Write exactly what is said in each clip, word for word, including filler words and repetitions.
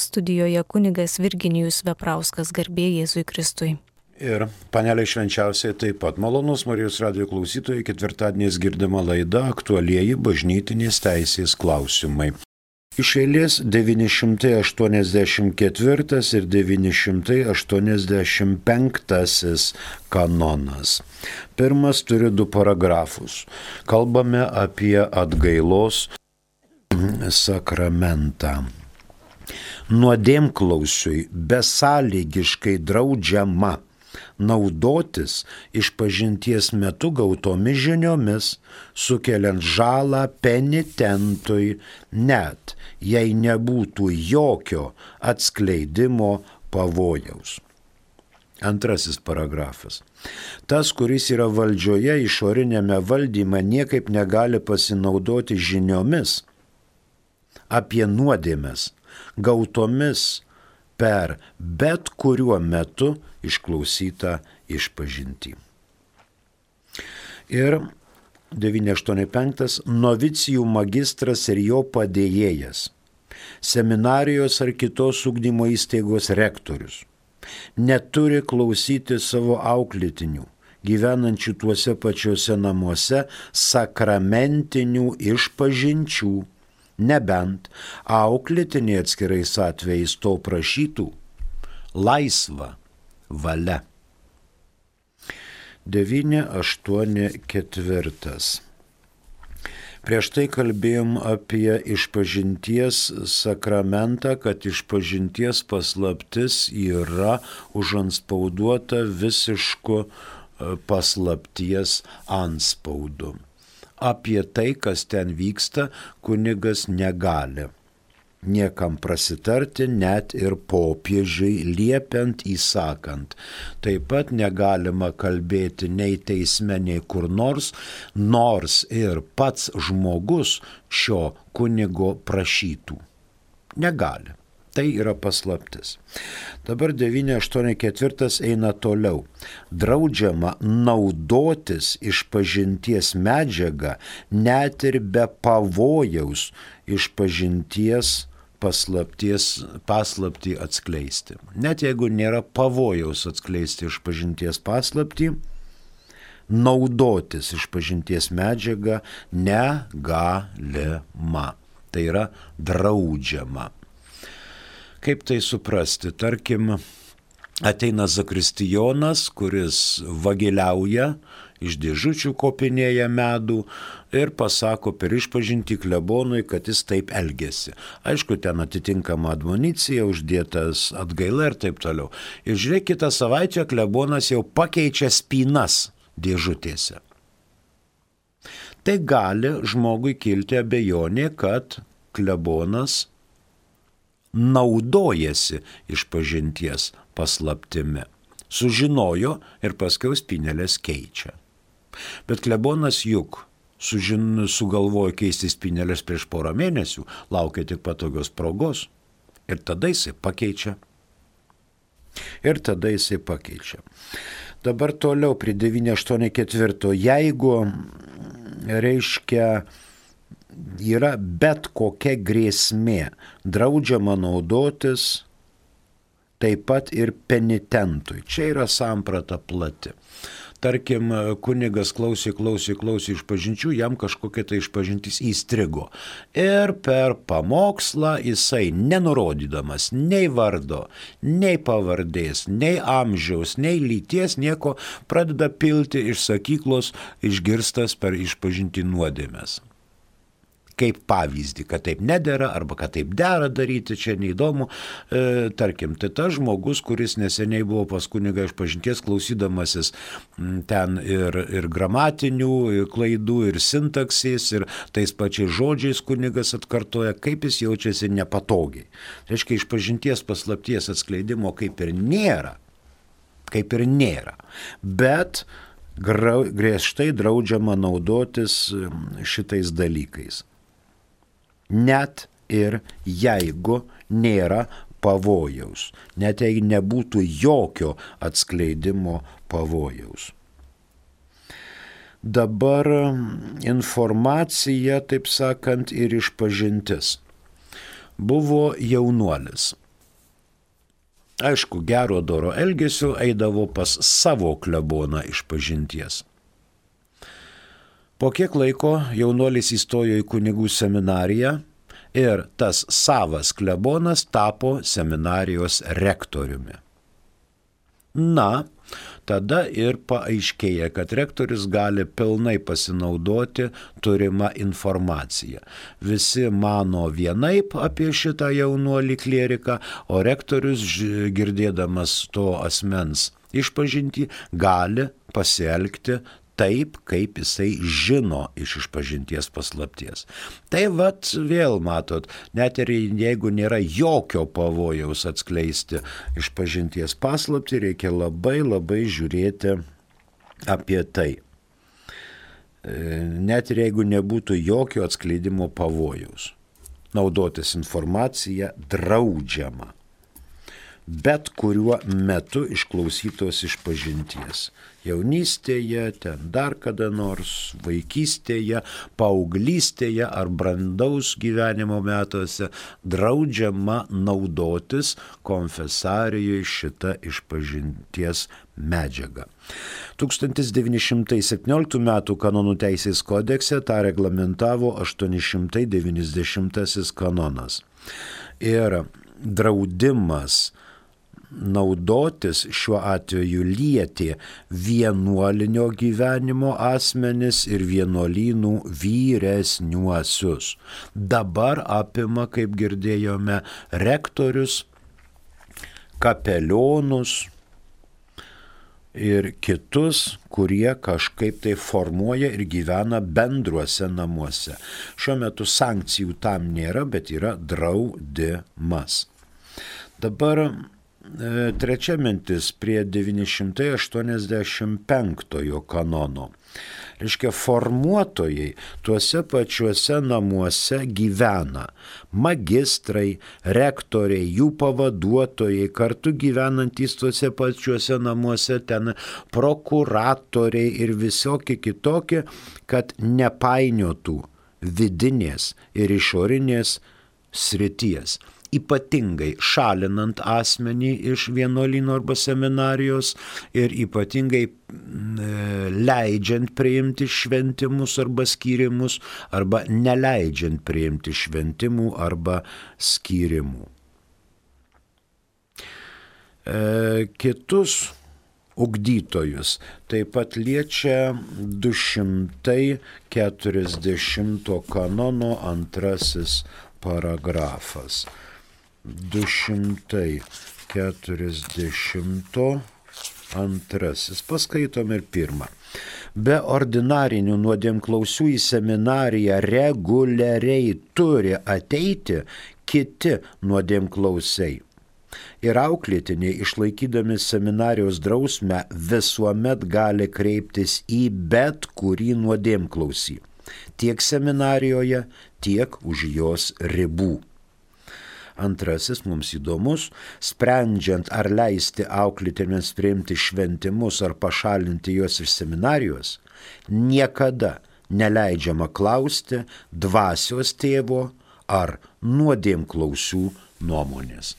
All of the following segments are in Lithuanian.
studijoje kunigas Virginijus Veprauskas, garbė Jėzui Kristui. Ir panelė švenčiausiai taip pat malonus Marijos radijo klausytojai, ketvirtadieniais girdima laida aktualieji bažnytinės teisės klausimai. Iš eilės devyni šimtai aštuoniasdešimt ketvirtas ir devyni šimtai aštuoniasdešimt penktasis kanonas. Pirmas turi du paragrafus. Kalbame apie atgailos sakramentą. Nuodėmklausiui besąlygiškai draudžiama naudotis išpažinties metu gautomis žiniomis, sukeliant žalą penitentui, net jei nebūtų jokio atskleidimo pavojaus. Antrasis paragrafas. Tas, kuris yra valdžioje išorinėme valdyme, niekaip negali pasinaudoti žiniomis apie nuodėmes, gautomis per bet kuriuo metu išklausytą išpažintį. Ir devyni aštuoni penktas novicijų magistras ir jo padėjėjas, seminarijos ar kitos ugdymo įstaigos rektorius neturi klausyti savo auklėtinių, gyvenančių tuose pačiuose namuose, sakramentinių išpažinčių, nebent auklėtiniai atskirais atvejais to prašytų laisva valia. devyni aštuoni ketvirtas. Prieš tai kalbėjom apie išpažinties sakramentą, kad išpažinties paslaptis yra užantspauduota visišku paslapties antspaudu. Apie tai, kas ten vyksta, kunigas negali niekam prasitarti, net ir popiežiui liepiant, įsakant. Taip pat negalima kalbėti nei teisme, nei kur nors, nors ir pats žmogus šio kunigo prašytų. Negali. Tai yra paslaptis. Dabar devyni aštuoni ketvirtas eina toliau. Draudžiama naudotis išpažinties medžiagą net ir be pavojaus išpažinties paslapties, paslaptį atskleisti. Net jeigu nėra pavojaus atskleisti išpažinties paslaptį, naudotis išpažinties medžiagą negalima. Tai yra draudžiama. Kaip tai suprasti? Tarkim, ateina zakristijonas, kuris vagiliauja, iš dėžučių kopinėja medų ir pasako per išpažintį klebonui, kad jis taip elgėsi. Aišku, ten atitinkama admonicija, uždėtas atgaila ir taip toliau. Ir žiūrėk, kitą savaitę klebonas jau pakeičia spynas dėžutėse. Tai gali žmogui kilti abejonė, kad klebonas naudojasi išpažinties paslaptimi. Sužinojo ir paskiau spynelės keičia. Bet klebonas juk sužin, sugalvojo keisti spynelės prieš porą mėnesių, laukia tik patogios progos ir tada jisai pakeičia. Ir tada jisai pakeičia. Dabar toliau prie devyni aštuoni ketvirto. Jeigu, reiškia, yra bet kokia grėsmė, draudžiama naudotis taip pat ir penitentui. Čia yra samprata plati. Tarkim, kunigas klausė, klausė, klausė išpažinčių, jam kažkokia tai išpažintis įstrigo. Ir per pamokslą jisai, nenurodydamas nei vardo, nei pavardės, nei amžiaus, nei lyties, nieko, pradeda pilti iš sakyklos išgirstas per išpažintį nuodėmes. Kaip pavyzdį, kad taip nedera arba kad taip dera daryti, čia neįdomu. E, tarkim, tai tas žmogus, kuris neseniai buvo pas kunigą išpažinties klausydamasis ten ir, ir gramatinių ir klaidų, ir sintaksės, ir tais pačiais žodžiais kunigas atkartoja, kaip jis jaučiasi nepatogiai. Tai reiškia, išpažinties paslapties atskleidimo kaip ir nėra. Kaip ir nėra. Bet griežtai draudžiama naudotis šitais dalykais. Net ir jeigu nėra pavojaus, net jei nebūtų jokio atskleidimo pavojaus. Dabar informacija, taip sakant, ir išpažintis. Buvo jaunuolis, aišku, gero doro elgesio eidavo pas savo kleboną išpažinties. Po kiek laiko jaunuolis įstojo į kunigų seminariją ir tas savas klebonas tapo seminarijos rektoriumi. Na, tada ir paaiškėja, kad rektorius gali pilnai pasinaudoti turimą informaciją. Visi mano vienaip apie šitą jaunuolį klieriką, o rektorius, girdėdamas to asmens išpažintį, gali pasielgti taip, kaip jisai žino iš išpažinties paslapties. Tai vat vėl matot, net ir jeigu nėra jokio pavojaus atskleisti išpažinties paslaptį, reikia labai labai žiūrėti apie tai. Net ir jeigu nebūtų jokio atskleidimo pavojaus. Naudotis informacija draudžiama. Bet kuriuo metu išklausytos išpažinties. Jaunystėje, ten dar kada nors, vaikystėje, paauglystėje ar brandaus gyvenimo metuose draudžiama naudotis konfesarijoje šitą išpažinties medžiagą. tūkstantis devyni šimtai septynioliktų metų kanonų teisės kodekse tą reglamentavo aštuoni šimtai devyniasdešimtasis kanonas. Ir draudimas naudotis šiuo atveju lietė vienuolinio gyvenimo asmenis ir vienuolynų vyresniuosius. Dabar apima, kaip girdėjome, rektorius, kapelionus ir kitus, kurie kažkaip tai formuoja ir gyvena bendruose namuose. Šiuo metu sankcijų tam nėra, bet yra draudimas. Dabar trečia mintis prie devyni šimtai aštuoniasdešimt penktojo kanono. Reiškia, formuotojai tuose pačiuose namuose gyvena magistrai, rektoriai, jų pavaduotojai, kartu gyvenantys tuose pačiuose namuose, ten prokuratoriai ir visokie kitokie, kad nepainiotų vidinės ir išorinės srities. Ypatingai šalinant asmenį iš vienuolyno arba seminarijos ir ypatingai e, leidžiant priimti šventimus arba skyrimus arba neleidžiant priimti šventimų arba skyrimų. E, kitus ugdytojus taip pat liečia du šimtai keturiasdešimto kanono antrasis paragrafas. du šimtai keturiasdešimt antrasis. Paskaitom ir pirmą. Be ordinarinių nuodėmklausių į seminariją reguliariai turi ateiti kiti nuodėmklausiai. Ir auklėtiniai, išlaikydami seminarijos drausmę, visuomet gali kreiptis į bet kurį nuodėmklausį, tiek seminarijoje, tiek už jos ribų. Antrasis mums įdomus, sprendžiant ar leisti auklėtiniams priimti šventimus ar pašalinti juos iš seminarijos, niekada neleidžiama klausti dvasios tėvo ar nuodėmklausių nuomonės.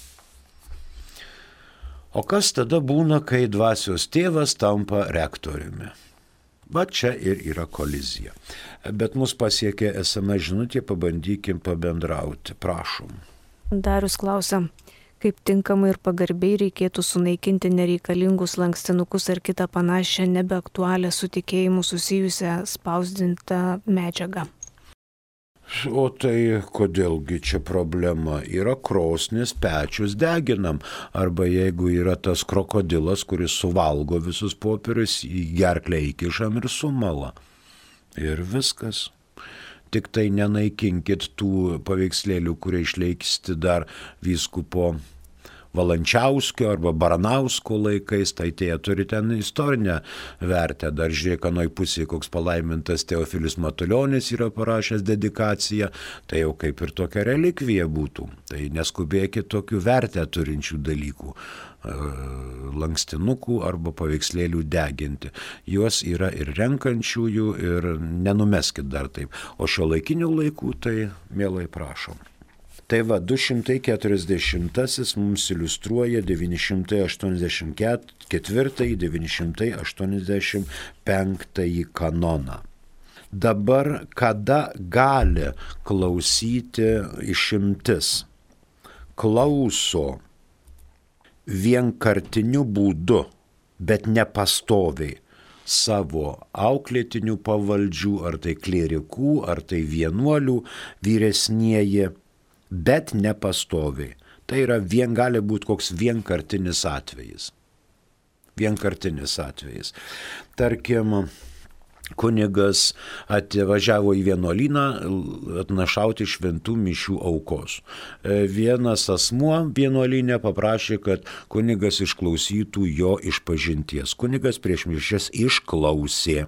O kas tada būna, kai dvasios tėvas tampa rektoriumi? Va čia ir yra kolizija. Bet mus pasiekė es em es žinutė, pabandykim pabendrauti. Prašom. Darius klausia, kaip tinkamai ir pagarbiai reikėtų sunaikinti nereikalingus lankstinukus ar kitą panašią nebeaktualią su tikėjimu susijusią spausdintą medžiagą. O tai kodėlgi čia problema? Yra krosnis, pečius, deginam. Arba jeigu yra tas krokodilas, kuris suvalgo visus popierius, į gerklę įkišam ir sumala. Ir viskas. Tik tai nenaikinkit tų paveikslėlių, kurie išleisti dar vyskupo Valančiauskio arba Baranausko laikais, tai tie turi ten istorinę vertę. Dar žiūrėk, anoj pusėje koks palaimintas Teofilis Matulionis yra parašęs dedikaciją, tai jau kaip ir tokia relikvija būtų. Tai neskubėkit tokių vertę turinčių dalykų, lankstinukų arba paveikslėlių deginti. Juos yra ir renkančiųjų ir nenumeskit dar taip. O šio laikinių laikų tai mielai prašom. Tai va, du šimtai keturiasdešimtasis mums iliustruoja devyni šimtai aštuoniasdešimt ketvirtąjį devyni šimtai aštuoniasdešimt penktąjį kanoną. Dabar kada gali klausyti išimtis? Klauso vienkartiniu būdu, bet nepastoviai savo auklėtinių pavaldžių, ar tai klierikų, ar tai vienuolių vyresnieji, bet nepastoviai. Tai yra vien, gali būti koks vienkartinis atvejis. Vienkartinis atvejis. Tarkim, kunigas atvažiavo į vienuolyną atnašauti šventų mišių aukos. Vienas asmuo vienuolyne paprašė, kad kunigas išklausytų jo išpažinties. Kunigas prieš mišias išklausė.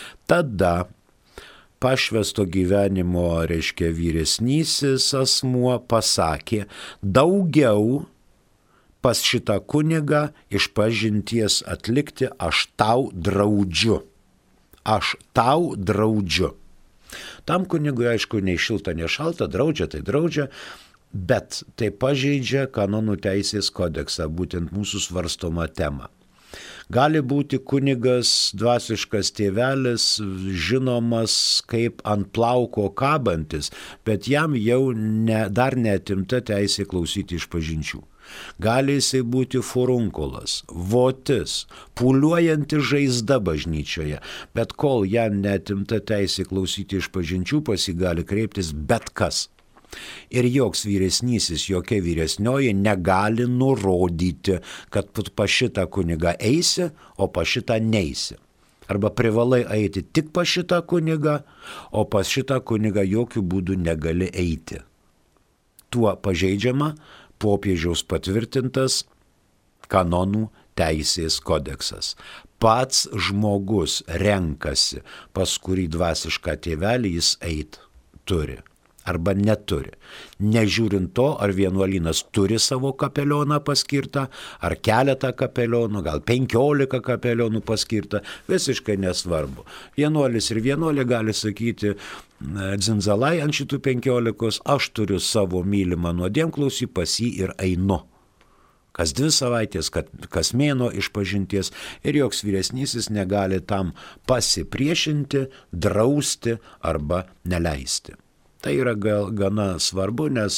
Tada pašvesto gyvenimo, reiškia, vyresnysis asmuo pasakė, daugiau pas šitą kunigą išpažinties atlikti aš tau draudžiu. Aš tau draudžiu. Tam kunigui, aišku, nei šilta, nei šalta, draudžia, tai draudžia, bet tai pažeidžia kanonų teisės kodeksą, būtent mūsų svarstomą temą. Gali būti kunigas, dvasiškas tėvelis, žinomas kaip ant plauko kabantis, bet jam jau ne, dar neatimta teisė klausyti išpažinčių. Gali jisai būti furunkulas, votis, pūliuojanti žaizda bažnyčioje, bet kol jam neatimta teisė klausyti išpažinčių, pas jį gali kreiptis bet kas. Ir joks vyresnysis, jokia vyresnioji negali nurodyti, kad pas šitą kunigą eisi, o pas šitą neisi. Arba privalai eiti tik pas šitą kunigą, o pas šitą kunigą jokių būdų negali eiti. Tuo pažeidžiama popiežiaus patvirtintas kanonų teisės kodeksas. Pats žmogus renkasi, pas kurį dvasišką tėvelį jis eit turi arba neturi. Nežiūrint to, ar vienuolynas turi savo kapelioną paskirtą, ar keletą kapelionų, gal penkiolika kapelionų paskirtą, visiškai nesvarbu. Vienuolis ir vienuolė gali sakyti, dzinzalai ant šitų penkiolikos, aš turiu savo mylimą nuodėmklausį, pas jį ir einu. Kas dvi savaitės, kas mėno išpažinties, ir joks vyresnysis negali tam pasipriešinti, drausti arba neleisti. Tai yra gal, gana svarbu, nes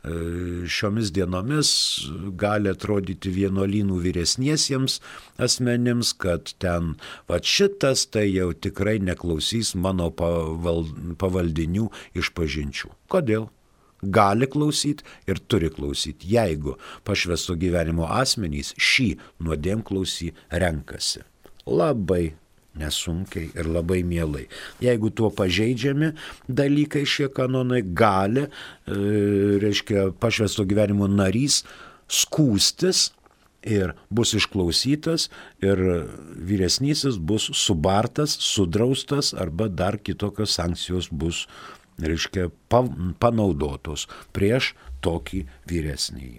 šiomis dienomis gali atrodyti vienuolynų vyresniesiems asmenims, kad ten va šitas tai jau tikrai neklausys mano paval, pavaldinių išpažinčių. Kodėl? Gali klausyti ir turi klausyti, jeigu pašvesto gyvenimo asmenys šį nuodėmklausį renkasi. Labai nesunkiai ir labai mielai. Jeigu tuo pažeidžiami dalykai šie kanonai, gali, e, reiškia, pašvesto gyvenimo narys skųstis ir bus išklausytas ir vyresnysis bus subartas, sudraustas arba dar kitokios sankcijos bus, reiškia, panaudotos prieš tokį vyresnįjį.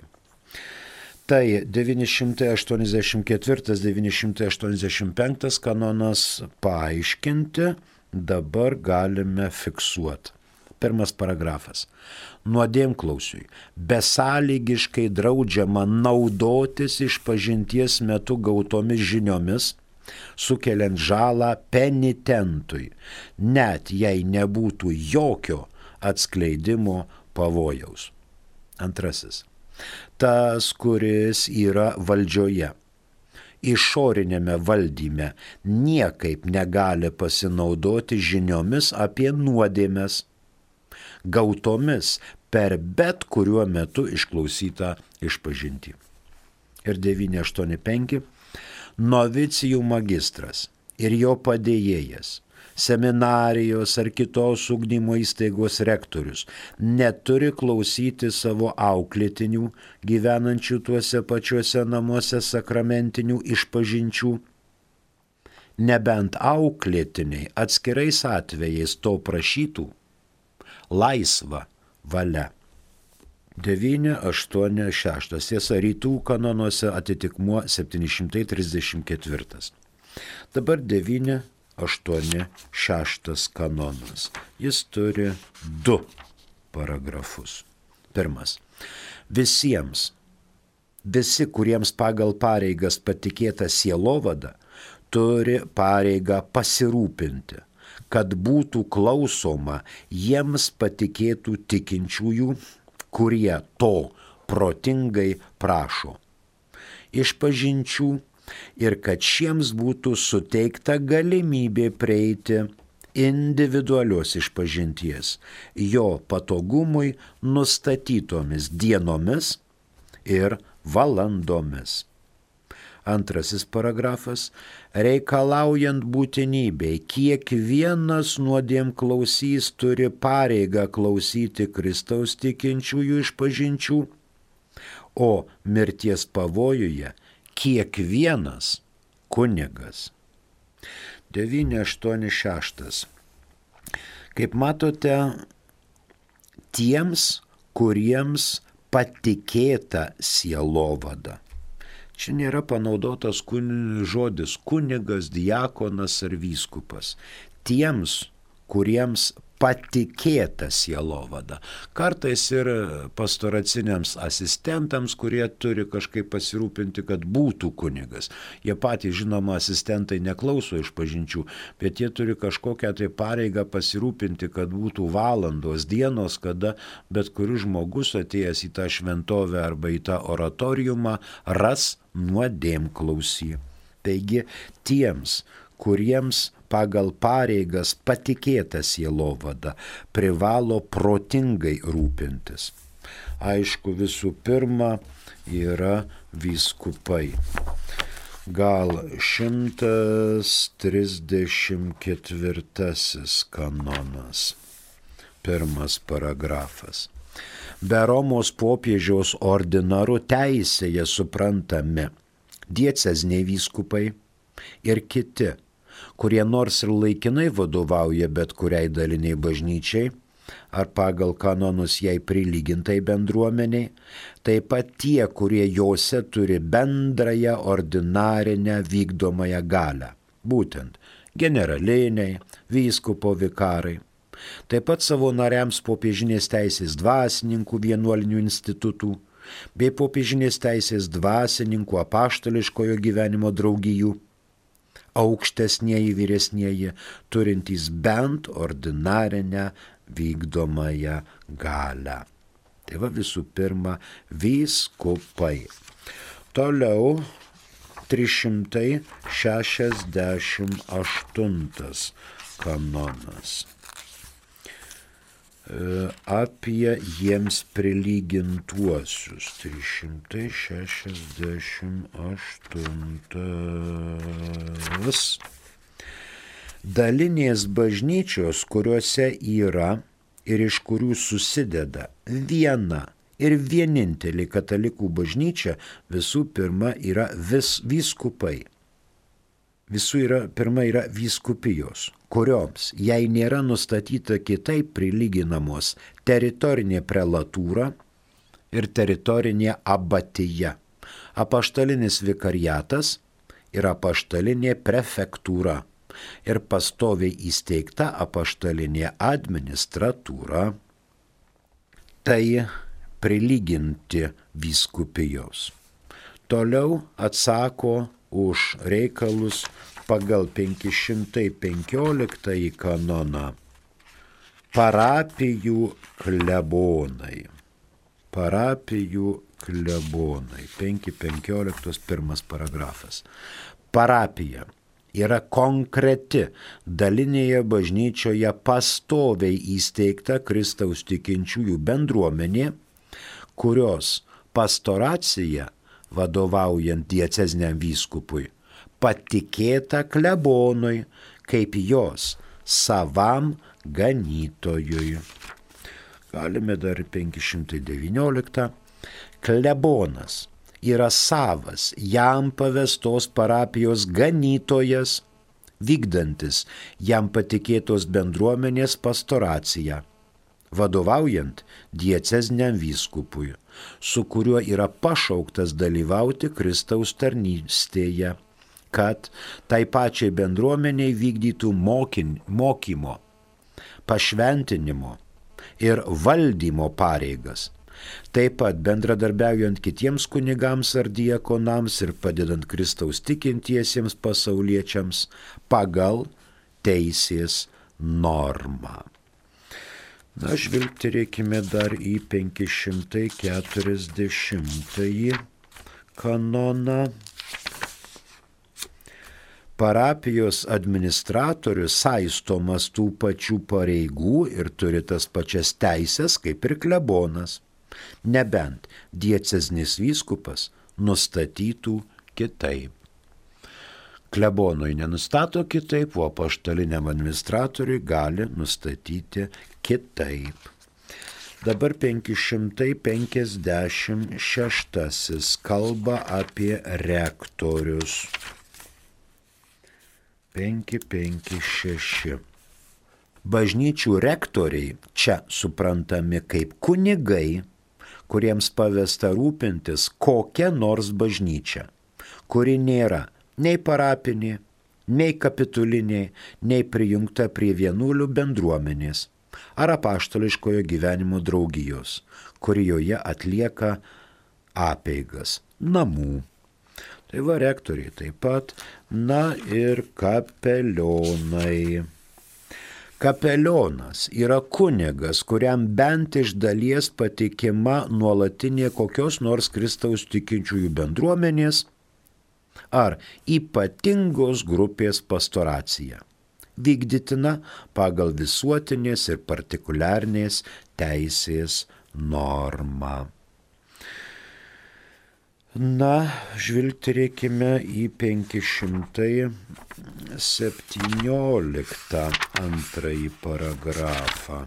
Tai devyni šimtai aštuoniasdešimt ketvirtas devyni šimtai aštuoniasdešimt penktas kanonas paaiškinti dabar galime fiksuoti. Pirmas paragrafas. Nuodėmklausiui besąlygiškai draudžiama naudotis išpažinties metu gautomis žiniomis, sukeliant žalą penitentui, net jei nebūtų jokio atskleidimo pavojaus. Antrasis. Tas, kuris yra valdžioje, išorinėme valdyme, niekaip negali pasinaudoti žiniomis apie nuodėmes, gautomis per bet kuriuo metu išklausytą išpažintį. Ir devyni aštuoni penki. Novicijų magistras ir jo padėjėjas, seminarijos ar kitos ugdymo įstaigos rektorius neturi klausyti savo auklėtinių gyvenančių tuose pačiuose namuose sakramentinių išpažinčių, nebent auklėtiniai atskirais atvejais to prašytų laisva valia. devyni aštuoni šeši. Tiesa, rytų kanonuose atitikmuo septyni šimtai trisdešimt ketvirtas. Dabar devyni aštuoni šeši kanonas. Jis turi du paragrafus. Pirmas. Visiems, visi, kuriems pagal pareigas patikėta sielovada, turi pareigą pasirūpinti, kad būtų klausoma jiems patikėtų tikinčiųjų, kurie to protingai prašo išpažinčių ir kad šiems būtų suteikta galimybė prieiti individualios išpažinties jo patogumui nustatytomis dienomis ir valandomis. Antrasis paragrafas. Reikalaujant būtinybei, kiekvienas nuodėmklausys turi pareigą klausyti Kristaus tikinčiųjų išpažinčių, o mirties pavojuje kiekvienas kunigas. devyni aštuoni šeši. Kaip matote, tiems, kuriems patikėta sielovada. Čia nėra panaudotas kun, žodis kunigas, diakonas ar vyskupas. Tiems, kuriems patikėta sielovada. Kartais ir pastoraciniams asistentams, kurie turi kažkaip pasirūpinti, kad būtų kunigas. Jie patys, žinoma, asistentai neklauso išpažinčių, bet jie turi kažkokią tai pareigą pasirūpinti, kad būtų valandos, dienos, kada bet kuris žmogus atėjęs į tą šventovę arba į tą oratoriumą ras nuodėmklausį. Taigi tiems, kuriems pagal pareigas patikėta sielovada, privalo protingai rūpintis. Aišku, visų pirma yra vyskupai. Gal šimtas trisdešimt ketvirtasis kanonas, pirmas paragrafas. Be Romos popiežiaus ordinaru teisėje suprantami dieceziniai vyskupai ir kiti, kurie nors ir laikinai vadovauja bet kuriai daliniai bažnyčiai, ar pagal kanonus jai prilygintai bendruomeniai, taip pat tie, kurie jose turi bendrąją ordinarinę vykdomąją galią, būtent generaliniai, vyskupo vikarai. Taip pat savo nariams popiežinės teisės dvasininkų vienuolinių institutų, bei popiežinės teisės dvasininkų apaštališkojo gyvenimo draugijų, aukštesnieji vyresnieji, turintys bent ordinarinę vykdomąją galią. Tai va visų pirma vyskupai. Toliau trys šimtai šešiasdešimt aštuntas kanonas. Apie jiems prilygintuosius. trys šimtai šešiasdešimt aštuntas. Dalinės bažnyčios, kuriuose yra ir iš kurių susideda viena ir vienintelė katalikų bažnyčia, visų pirma yra vis, vyskupai. Visų yra, pirma yra vyskupijos, kurioms, jei nėra nustatyta kitaip prilyginamos teritorinė prelatūra ir teritorinė abatija, apaštalinis vikariatas ir apaštalinė prefektūra ir pastoviai įsteigta apaštalinė administratūra. Tai prilyginti vyskupijos. Toliau atsako už reikalus pagal penki šimtai penkioliktąjį kanoną parapijų klebonai. Parapijų klebonai. penki penkioliktos pirmas paragrafas. Parapija yra konkreti dalinėje bažnyčioje pastoviai įsteigta Kristaus tikinčiųjų bendruomenė, kurios pastoracija, vadovaujant dieceziniam vyskupui, patikėta klebonui kaip jos savam ganytojui. Galime dar penki šimtai devynioliktą. Klebonas yra savas, jam pavestos parapijos ganytojas, vykdantis jam patikėtos bendruomenės pastoraciją, vadovaujant dieceziniam vyskupui, su kuriuo yra pašauktas dalyvauti Kristaus tarnystėje, kad tai pačiai bendruomeniai vykdytų mokin, mokymo, pašventinimo ir valdymo pareigas, Taip pat bendradarbiaujant kitiems kunigams ar diakonams ir padedant Kristaus tikintiesiems pasauliečiams pagal teisės normą. Na, žvilgterėkime dar į penki šimtai keturiasdešimtąjį kanoną. Parapijos administratorius saistomas tų pačių pareigų ir turi tas pačias teisės kaip ir klebonas, nebent dieceznis vyskupas nustatytų kitaip. Klebonui nenustato kitaip, o apaštaliniam administratoriui gali nustatyti kitaip. Dabar penki šimtai penkiasdešimt šeštasis kalba apie rektorius. penki penki šeši. Bažnyčių rektoriai čia suprantami kaip kunigai, kuriems pavesta rūpintis kokia nors bažnyčia, kuri nėra nei parapinė, nei kapitulinė, nei prijungta prie vienuolių bendruomenės ar apaštališkojo gyvenimo draugijos, kuri joje atlieka apeigas namų. Tai va, rektoriai taip pat, na ir kapelionai. Kapelionas yra kunigas, kuriam bent iš dalies patikima nuolatinė kokios nors Kristaus tikinčiųjų bendruomenės ar ypatingos grupės pastoracija, vykdytina pagal visuotinės ir partikuliarnės teisės normą. Na, žvilgterėkime į penki šimtai septynioliktą antrąjį paragrafą.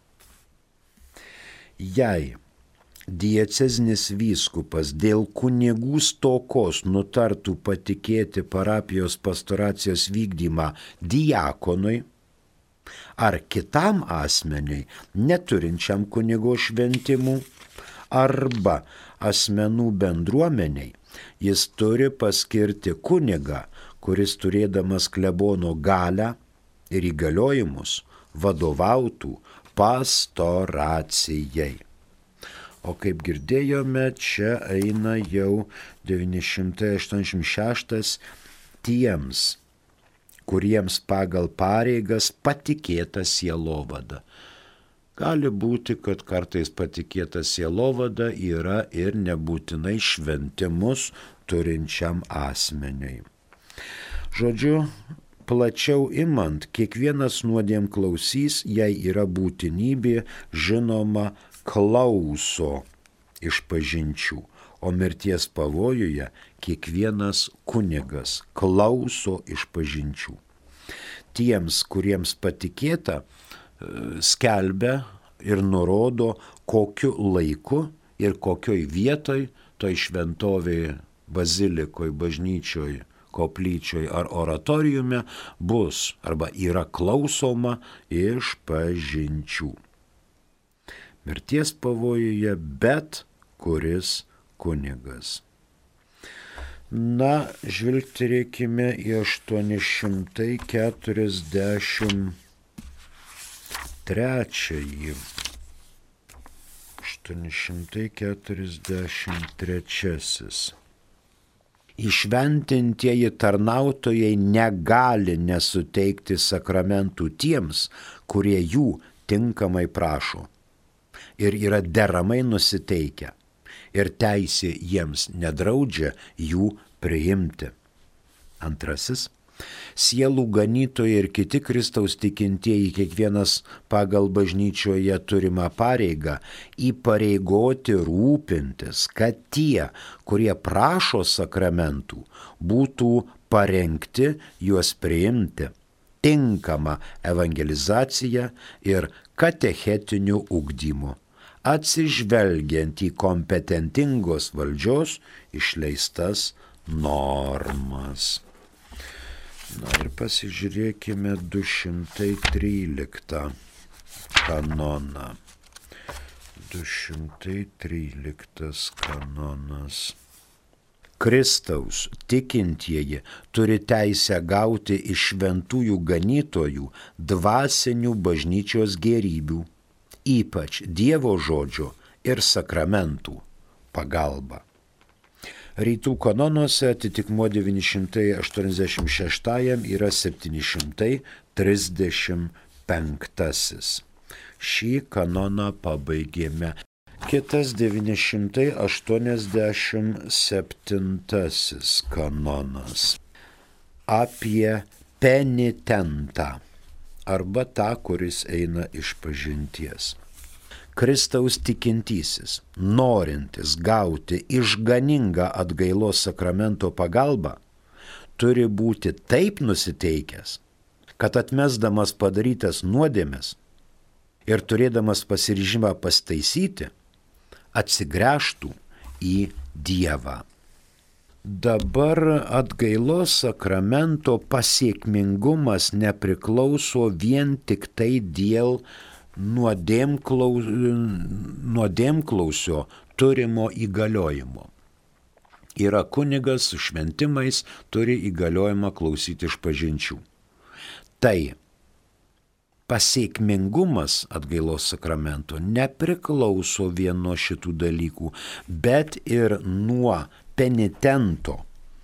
Jei dieceznis vyskupas dėl kunigų stokos nutartų patikėti parapijos pastoracijos vykdymą diakonui ar kitam asmeniui neturinčiam kunigo šventimų arba asmenų bendruomeniai, jis turi paskirti kunigą, kuris turėdamas klebono galią ir įgaliojimus vadovautų pastoracijai. O kaip girdėjome, čia eina jau devyni šimtai aštuoniasdešimt šeštas tiems, kuriems pagal pareigas patikėta sielovada. Gali būti, kad kartais patikėta sielovada yra ir nebūtinai šventimus turinčiam asmeniui. Žodžiu, plačiau imant, kiekvienas nuodėm klausys, jei yra būtinybė, žinoma, klauso išpažinčių, o mirties pavojuje kiekvienas kunigas klauso išpažinčių. Tiems, kuriems patikėta, skelbia ir nurodo, kokiu laiku ir kokioj vietoj, toj šventovėje, bazilikoj, bažnyčioj, koplyčioj ar oratoriume bus arba yra klausoma išpažinčių. Mirties pavojuje bet kuris kunigas. Na, žvilgterėkime į aštuoni šimtai keturiasdešimt trečiąjį. aštuoni šimtai keturiasdešimt trečiasis. Įšventintieji tarnautojai negali nesuteikti sakramentų tiems, kurie jų tinkamai prašo ir yra deramai nusiteikę, ir teisė jiems nedraudžia jų priimti. Antrasis. Sielų ganytojai ir kiti Kristaus tikintieji, kiekvienas pagal bažnyčioje turimą pareigą, įpareigoti rūpintis, kad tie, kurie prašo sakramentų, būtų parengti juos priimti, tinkamą evangelizaciją ir katechetinių ugdymų, atsižvelgiant į kompetentingos valdžios išleistas normas. Na ir pasižiūrėkime du šimtai tryliktą kanoną. du šimtai tryliktas kanonas. Kristaus tikintieji turi teisę gauti iš šventųjų ganytojų dvasinių bažnyčios gėrybių, ypač Dievo žodžio ir sakramentų pagalba. Rytų kanonuose atitikmuo devyni šimtai aštuoniasdešimt šeštajam yra septyni šimtai trisdešimt penktasis. Šį kanoną pabaigėme. Kitas devyni šimtai aštuoniasdešimt septintasis kanonas. Apie penitentą arba tą, kuris eina iš pažinties. Kristaus tikintysis, norintis gauti išganingą atgailos sakramento pagalbą, turi būti taip nusiteikęs, kad atmesdamas padarytas nuodėmes ir turėdamas pasiryžimą pasitaisyti, atsigręžtų į Dievą. Dabar atgailos sakramento pasiekmingumas nepriklauso vien tik tai dėl nuodėmklaus, nuodėmklausio turimo įgaliojimo. Yra kunigas su šventimais, turi įgaliojimą klausyti išpažinčių. Tai pasiekmingumas atgailos sakramento nepriklauso vien nuo šitų dalykų, bet ir nuo penitento.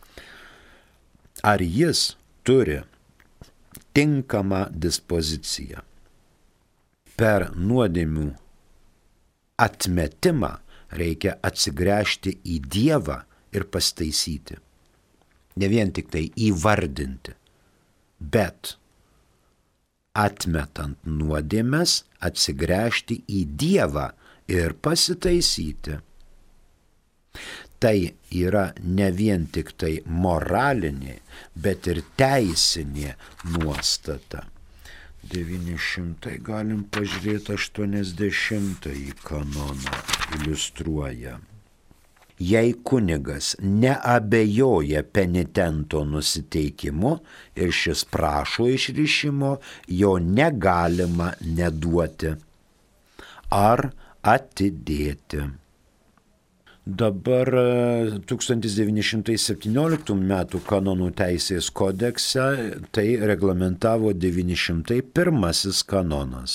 Ar jis turi tinkamą dispoziciją? Per nuodėmių atmetimą reikia atsigręžti į Dievą ir pasitaisyti. Ne vien tik tai įvardinti, bet atmetant nuodėmes atsigręžti į Dievą ir pasitaisyti. Tai yra ne vien tik tai moralinė, bet ir teisinė nuostata. devyni šimtai galim pažiūrėti aštuoniasdešimtąjį kanoną iliustruoja. Jei kunigas neabejoja penitento nusiteikimu ir šis prašo išrišimo, jo negalima neduoti ar atidėti. Dabar tūkstantis devyni šimtai septynioliktų metų kanonų teisės kodekse tai reglamentavo devyni šimtai pirmasis kanonas.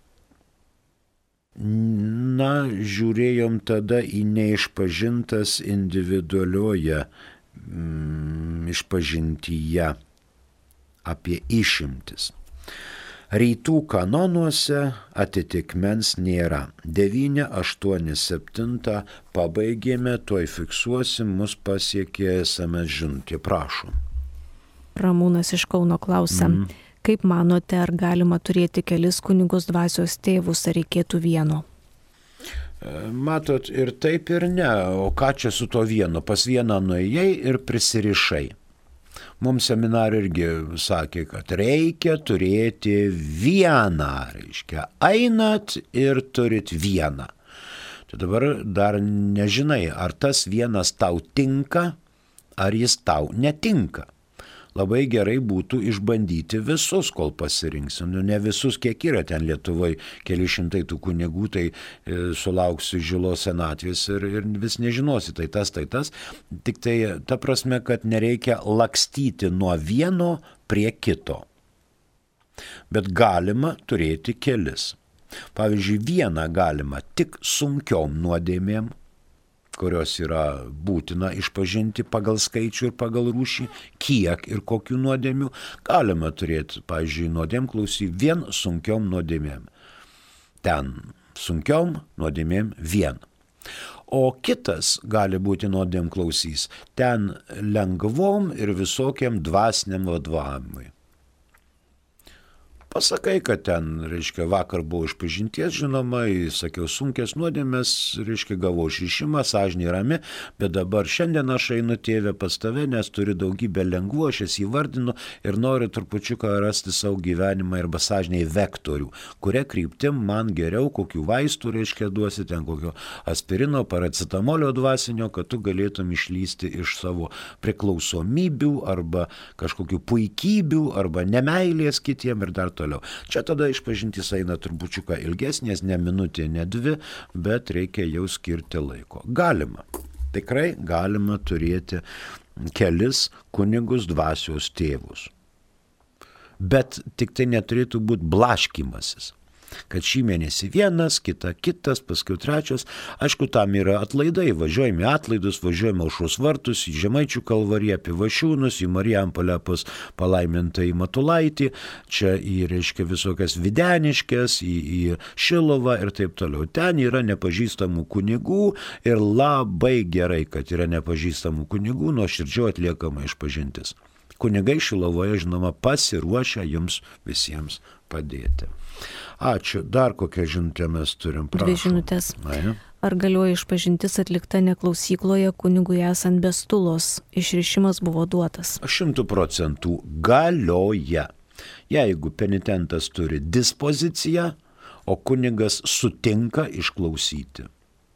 Na, žiūrėjom tada į neišpažintas individualioje mm, išpažintyje apie išimtis. Rytų kanonuose atitikmens nėra. devyni aštuoni septyni pabaigėme, tuoj fiksuosim, mus pasiekė es em es žinutė, prašom. Ramūnas iš Kauno klausia, mm. kaip manote, ar galima turėti kelis kunigus dvasios tėvus, ar reikėtų vieno? Matot, ir taip ir ne, o ką čia su to vienu? Pas vieną nuėjai ir prisirišai. Mums seminarai irgi sakė, kad reikia turėti vieną, reiškia, einat ir turit vieną. Tai dabar dar nežinai, ar tas vienas tau tinka, ar jis tau netinka. Labai gerai būtų išbandyti visus, kol pasirinksim. Nu, ne visus, kiek yra ten Lietuvoje, keli šimtai tų kunigų, tai e, sulauksiu žilos senatvės ir, ir vis nežinosi, tai tas, tai tas. Tik tai ta prasme, kad nereikia lakstyti nuo vieno prie kito. Bet galima turėti kelis. Pavyzdžiui, vieną galima tik sunkiom nuodėmėm, kurios yra būtina išpažinti pagal skaičių ir pagal rūšį, kiek ir kokių nuodėmių. Galima turėti, pavyzdžiui, nuodėmklausį vien sunkiom nuodėmėm. Ten sunkiom nuodėmėm vien. O kitas gali būti nuodėmklausys ten lengvom ir visokiam dvasiniam vadovavimui. Pasakai, kad ten, reiškia, vakar buvo išpažinties, žinoma, sakiau, sunkės nuodėmės, reiškia, gavau išrišimą, sąžinė rami, bet dabar šiandien aš einu, tėve, pas tave, nes turiu daugybę lengvų, aš jas įvardinu ir noriu trupučiuką rasti savo gyvenimą arba sąžiniai vektorių, kuria kryptim man geriau, kokių vaistų, reiškia, duosi ten kokio aspirino, paracetamolio dvasinio, kad tu galėtum išlysti iš savo priklausomybių arba kažkokių puikybių arba nemailės kitiem ir dar toliau. Čia tada išpažintys eina turbučiuką ilgesnės, ne minutė, ne dvi, bet reikia jau skirti laiko. Galima, tikrai galima turėti kelis kunigus dvasios tėvus. Bet tik tai neturėtų būti blaškymasis. Kad šį mėnesį vienas, kitą kitas, paskui trečias. Aišku, tam yra atlaidai. Važiuojame į atlaidus, važiuojame Aušros vartus, į Žemaičių kalvariją, Pivašiūnus, į Marijampolę pas palaimintąjį Matulaitį, čia į, reiškia, visokias Videniškes, į, į Šilovą ir taip toliau. Ten yra nepažįstamų kunigų ir labai gerai, kad yra nepažįstamų kunigų, nuoširdžiai atliekama išpažintis. Kunigai Šilovoje, žinoma, pasiruošę jums visiems padėti. Ačiū. Dar kokią žinutę mes turim? Prašom. Dvi žinutės. Na, Ar galioja išpažintis atlikta ne klausykloje kunigui esant be stulos? Išrišimas buvo duotas. Šimtų procentų galioja. Jeigu penitentas turi dispoziciją, o kunigas sutinka išklausyti.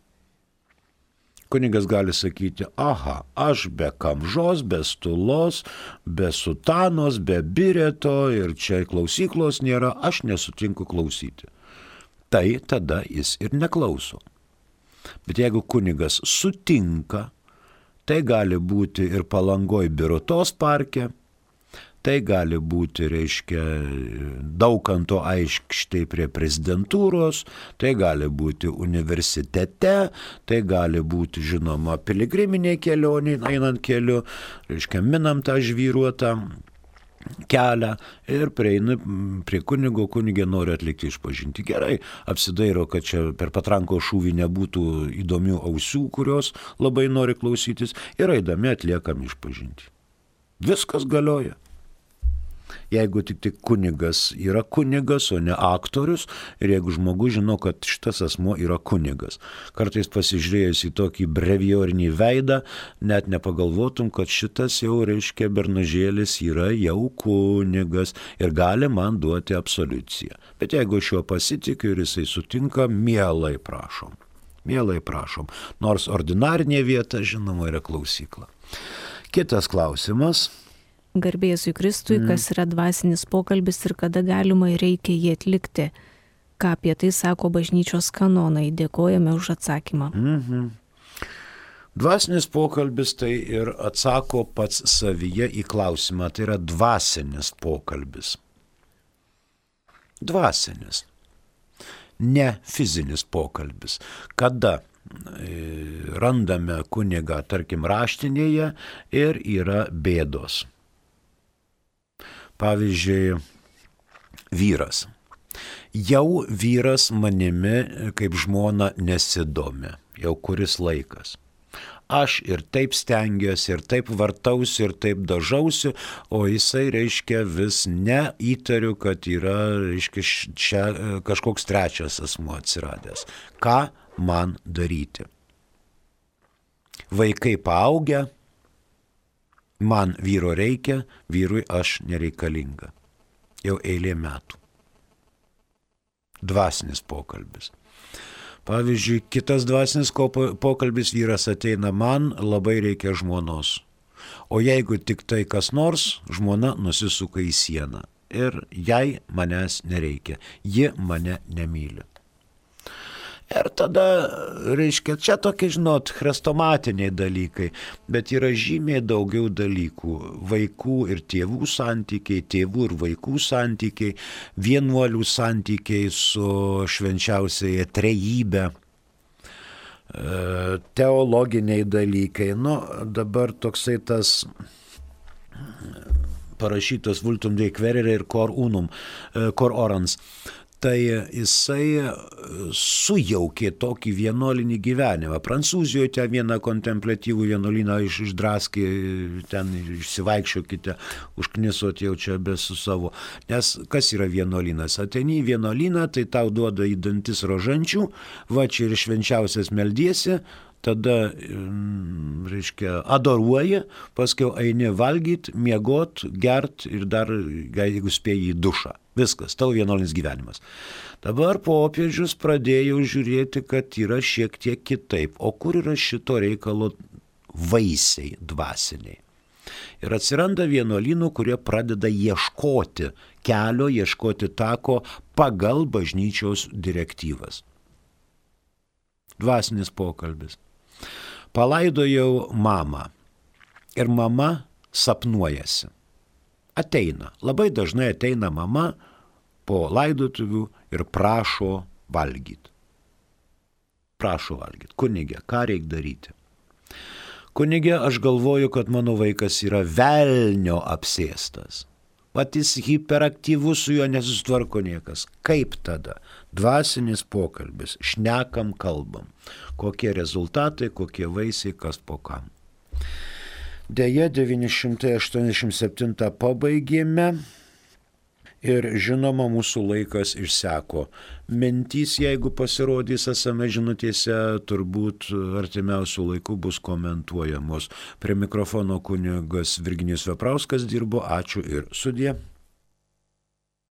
Kunigas gali sakyti, aha, aš be kamžos, be stulos, be sutanos, be bireto ir čia klausyklos nėra, aš nesutinku klausyti. Tai tada jis ir neklauso. Bet jeigu kunigas sutinka, tai gali būti ir Palangoj Birutos parke, tai gali būti, reiškia, Daukanto aikštėje prie prezidentūros, tai gali būti universitete, tai gali būti, žinoma, piligriminė kelionė, einant keliu, reiškia, minam tą žvyruotą kelią ir prieina prie kunigo, kunigė nori atlikti išpažinti. Gerai, apsidairo, kad čia per patranko šūvį nebūtų įdomių ausių, kurios labai nori klausytis, ir eidami atliekam išpažinti. Viskas galioja. Jeigu tik tik kunigas yra kunigas, o ne aktorius, ir jeigu žmogus žino, kad šitas asmuo yra kunigas. Kartais pasižiūrėjus į tokį breviorinį veidą, net nepagalvotum, kad šitas jau, reiškia, bernužėlis yra jau kunigas ir gali man duoti absoliuciją. Bet jeigu aš juo pasitikiu ir jisai sutinka, mielai prašom. Mielai prašom. Nors ordinarinė vieta, žinoma, yra klausykla. Kitas klausimas. Garbėjus į Kristui, kas yra dvasinis pokalbis ir kada galima ir reikia jį atlikti. Ką apie tai sako bažnyčios kanonai? Dėkojame už atsakymą. Mhm. Dvasinis pokalbis tai ir atsako pats savyje į klausimą. Tai yra dvasinis pokalbis. Dvasinis. Ne fizinis pokalbis. Kada randame kunigą, tarkim, raštinėje ir yra bėdos. Pavyzdžiui, vyras. Jau vyras manimi kaip žmona nesidomi, jau kuris laikas. Aš ir taip stengiuosi, ir taip vartausi, ir taip dažausi, o jisai, reiškia, vis neįtariu, kad yra, reiškia, čia kažkoks trečias asmuo atsiradęs. Ką man daryti? Vaikai paaugę, man vyro reikia, vyrui aš nereikalinga. Jau eilė metų. Dvasinis pokalbis. Pavyzdžiui, kitas dvasinis pokalbis, vyras ateina, man labai reikia žmonos. O jeigu tik tai kas nors, žmona nusisuka į sieną. Ir jai manęs nereikia. Ji mane nemyli. Ir tada, reiškia, čia tokie, žinot, chrestomatiniai dalykai, bet yra žymiai daugiau dalykų. Vaikų ir tėvų santykiai, tėvų ir vaikų santykiai, vienuolių santykiai su švenčiausiaja trejybe, teologiniai dalykai. Nu, dabar toksai tas parašytas Vultum Dei Querere ir Cor Unum, Cor Orans. Tai jisai sujaukė tokį vienuolinį gyvenimą. Prancūzijoje ten vieną kontempliatyvų vienuolyną iš, išdraskė, ten išsivaikščiokite, užknisot jau čia be su savo. Nes kas yra vienuolynas? Ateini į vienuolyną, tai tau duoda į dantis rožančių, va čia ir švenčiausias meldiesi, tada, reiškia, adoruoji, paskui eini valgyt, miegot, gert ir dar, jeigu spėjai, į dušą. Viskas, tavo vienuolinis gyvenimas. Dabar popiežius pradėjo žiūrėti, kad yra šiek tiek kitaip. O kur yra šito reikalo vaisiai dvasiniai? Ir atsiranda vienuolynų, kurie pradeda ieškoti kelio, ieškoti tako pagal bažnyčios direktyvas. Dvasinis pokalbis. Palaidojau mamą ir mama sapnuojasi. Ateina, labai dažnai ateina mama po laidotuvių ir prašo valgyti. Prašo valgyti. Kunige, ką reikia daryti? Kunige, aš galvoju, kad mano vaikas yra velnio apsėstas. Pat jis hiperaktyvus, su juo nesusitvarko niekas. Kaip tada? Dvasinis pokalbis, šnekam, kalbam. Kokie rezultatai, kokie vaisiai, kas po kam. Deja, devyni šimtai aštuoniasdešimt septintą pabaigėme ir žinoma, mūsų laikas išseko. Mintys, jeigu pasirodys esame žinutėse, turbūt artimiausių laikų bus komentuojamos. Prie mikrofono kunigas Virginijus Veprauskas dirbo. Ačiū ir sudie.